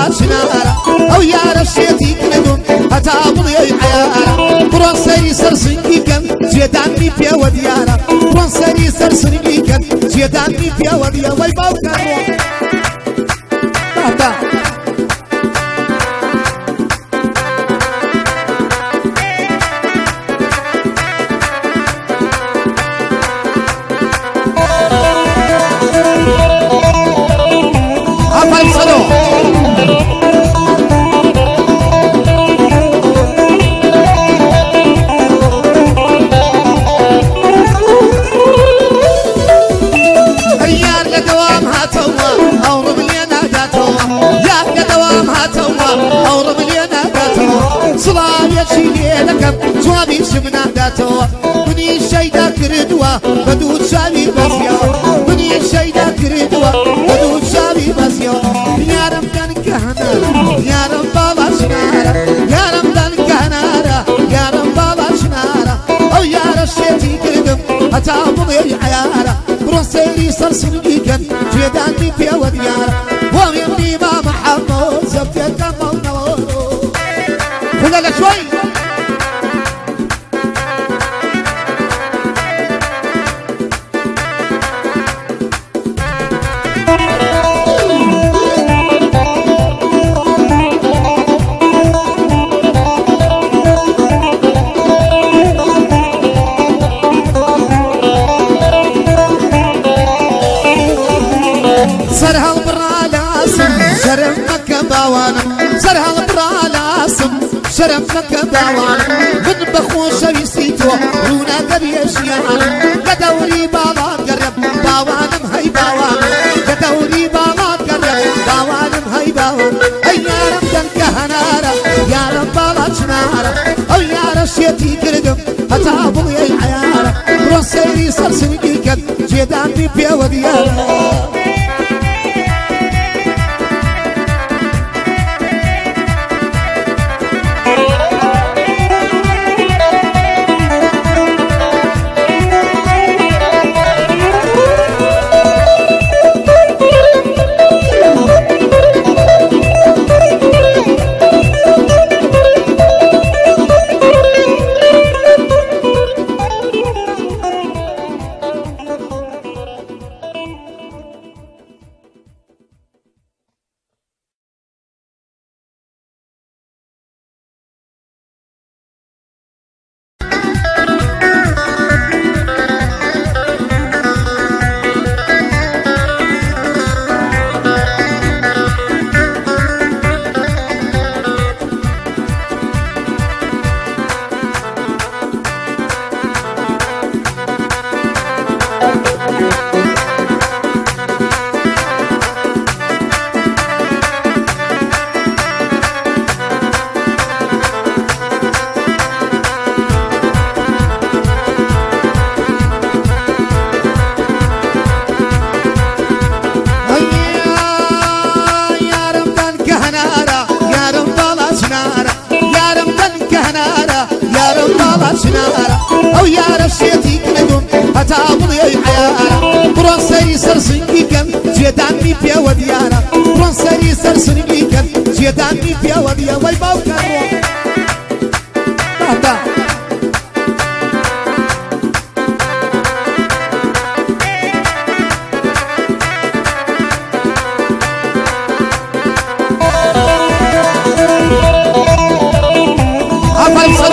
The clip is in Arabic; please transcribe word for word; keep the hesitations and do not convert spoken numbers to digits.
بابا شنارة أو يا رشيتي كندم هتابضي عيارة برون سري سرسنجي كم جيداني بيا وديارة برون سري سرسنجي كم جيداني بيا وديارة وي باوكا بابا جوابي شمنا داتو مني شيدا كردوا بدو شابي بسيا مني شيدا كردوا بدو شابي بسيا يا رب كان كهنارا يا رب بابا شنارا يا رب كان كهنارا يا رب بابا شنارا او يا رشيتي كردم هتابضي عيارا بروسيري سرسنجي كان جيداني بيا وديارا وميمني ما محمد زبتك مونا خذ لك شوي سرها البرا لاسم شرم مكة باوانا سرها البرا لاسم شرم مكة باوانا من بخوش ويسيتو رونا قبي اشيانا كدوري بابا قرب باوانا هاي باوانا كدوري بابا قرب باوانا هاي باوانا اي يا رب دنك هنارا يا رب بابا شنارا او يا رشيتي كردم هتابو يا عيارا روسيري سرسنجي كد جيداني بيا وديارا او يا رشيتي كندم هتابضي عيارا برونسري سرسنجي كم جيداني بيا وديارا برونسري سرسنجي كم جيداني بيا وديارا وي باوكا بابا افل